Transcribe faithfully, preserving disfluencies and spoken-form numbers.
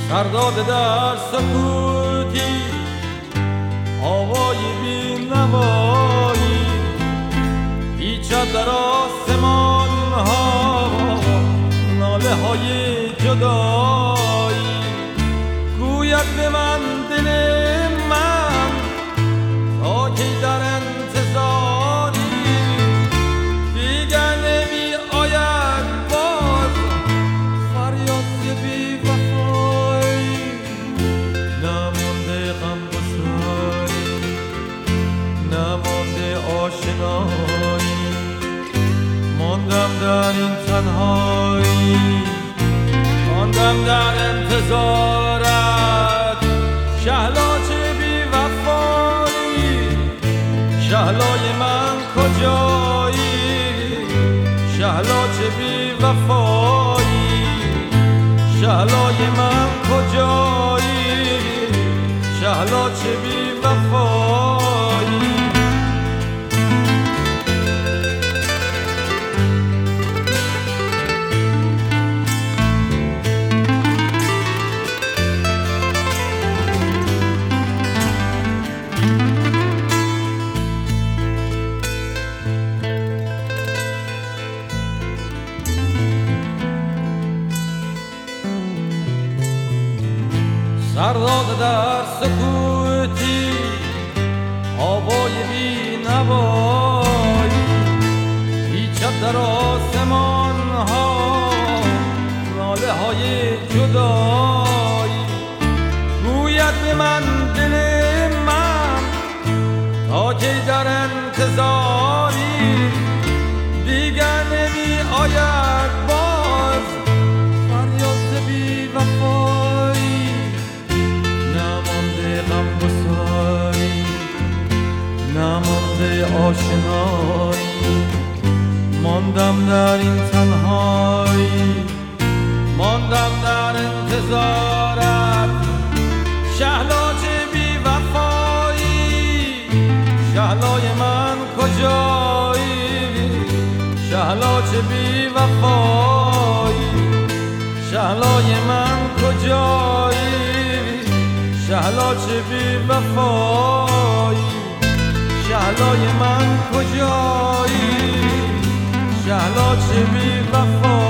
سرداد در سکوتی آوای بی نوایی پیچد در آسمان ها ناله های جدایی گوید به من دل من تا کی در انتظاری دیگر نمی آید باز فریاد بی وفایی نمانده غم گساری نمانده آشنایی ماندم در این تنهایی ماندم در انتظارت شهلاج بی وفایی شهلای من کجایی شهلاج بی وفایی شهلای من کجایی شهلاج بی وفایی سرداد در سکوتی آوای بی نوایی پیچد در آسمان ها ناله های جدایی گوید به من دل من تا کی در انتظاری دیگر نمی آید باز فریاد بی وفایی نمانده غم گساری نمانده آشنایی ماندم در این تنهایی ماندم در انتظارت شهلاج بی وفایی شهلای من کجایی شهلاج بی وفایی شهلای من کجایی شهلاج بی وفایی شهلای من کجایی شهلاج بی وفایی